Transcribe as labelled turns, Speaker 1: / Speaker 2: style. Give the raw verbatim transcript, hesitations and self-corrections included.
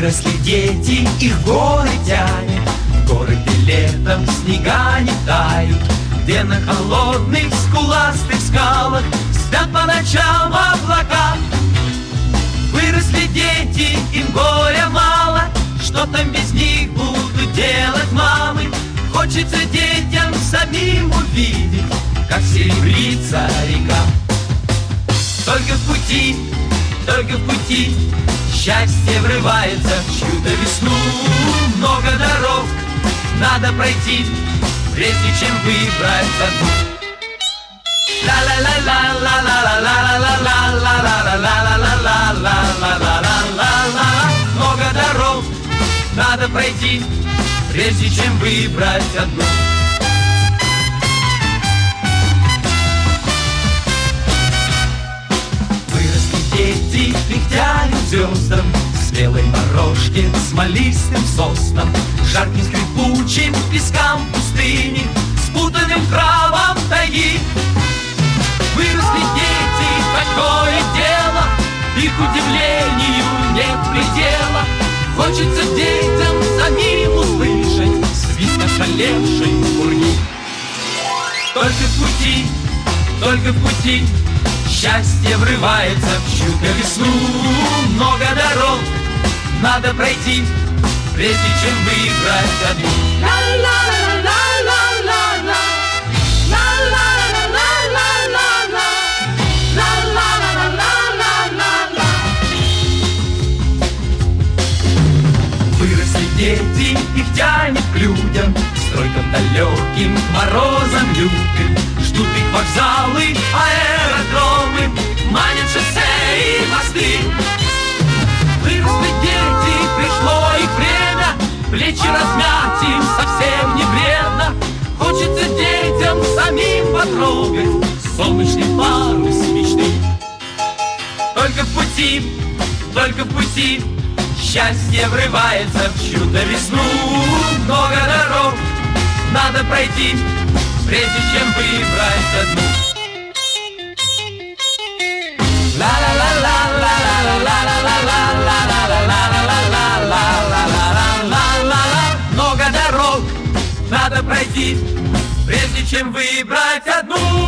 Speaker 1: Выросли дети, их горы тянет, горы где летом снега не тают, где на холодных скуластых скалах спят по ночам облака. Выросли дети, им горя мало, что там без них будут делать мамы? Хочется детям самим увидеть, как серебрится река. Только в пути, только в пути счастье врывается в чью-то весну. Много дорог надо пройти, прежде чем выбрать одну. Много дорог надо пройти, прежде чем выбрать одну. Выросли дети, летят звездам, спелой морожке, смолистым соснам, жарким скрипучим пескам пустыни, спутанным травам тайги. Выросли дети, такое дело, их удивлению нет предела. Хочется детям самим услышать свист ошалевшей пурги. Только в пути, только в пути счастье врывается в чью-то весну. Много дорог надо пройти, прежде чем выбрать одну. Выросли дети, их тянет к людям, стройкам далеким, к морозам лютым. Ждут их вокзалы, аэродромы, манят шоссе и мосты. Выросли дети, пришло их время, плечи размять им совсем не вредно. Хочется детям самим потрогать солнечный парус мечты. Только в пути, только в пути счастье врывается в чью-то весну. Много дорог надо пройти, прежде чем выбрать одну. Много дорог надо пройти, прежде чем выбрать одну.